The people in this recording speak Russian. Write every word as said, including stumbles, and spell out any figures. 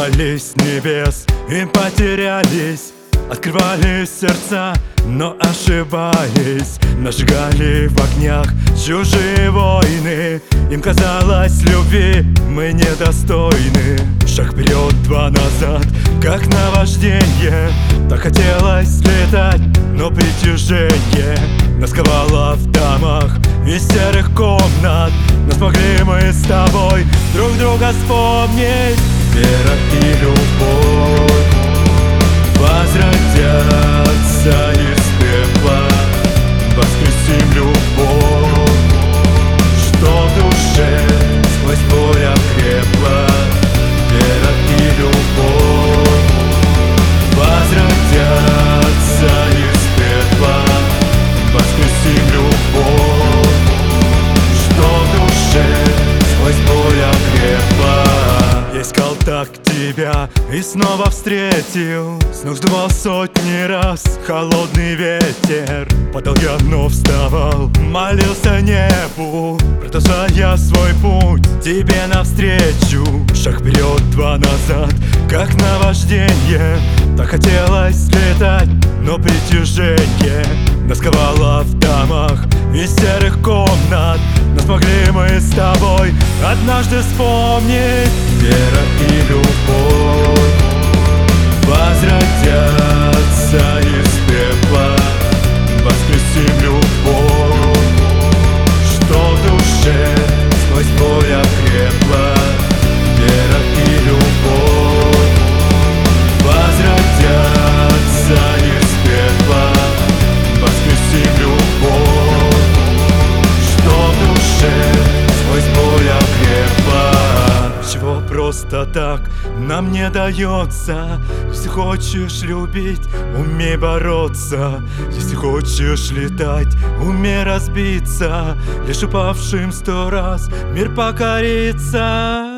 Боялись небес и потерялись, открывали сердца, но ошибались. Нажигали в огнях чужие войны. Им казалось, любви мы недостойны. Шаг вперед, два назад, как наваждение. Так хотелось летать, но притяжение нас ковало в домах из серых комнат. Но смогли мы с тобой друг друга вспомнить. Вера и любовь возвратятся из пепла. Воскресим любовь, что в душе сквозь боль окрепла. Вера и любовь возвратятся из пепла. Воскресим любовь, что в душе сквозь боль окрепла. Я искал так тебя и снова встретил. С ног сдувал сотни раз холодный ветер. Падал я, но вставал, молился небу, продолжая свой путь тебе навстречу. Шаг вперед, два назад, как наваждение. Так хотелось летать, но притяжение нас ковало в домах из серых комнат. Но смогли мы с тобой однажды вспомнить. Вера и любовь возвратятся из пепла. Воскресим любовь, что в душе сквозь боль окрепла. Вера и любовь возвратятся из пепла. Воскресим любовь, что в душе сквозь боль окрепла. Чего просто так нам не дается. Если хочешь любить, умей бороться. Если хочешь летать, умей разбиться. Лишь упавшим сто раз мир покорится.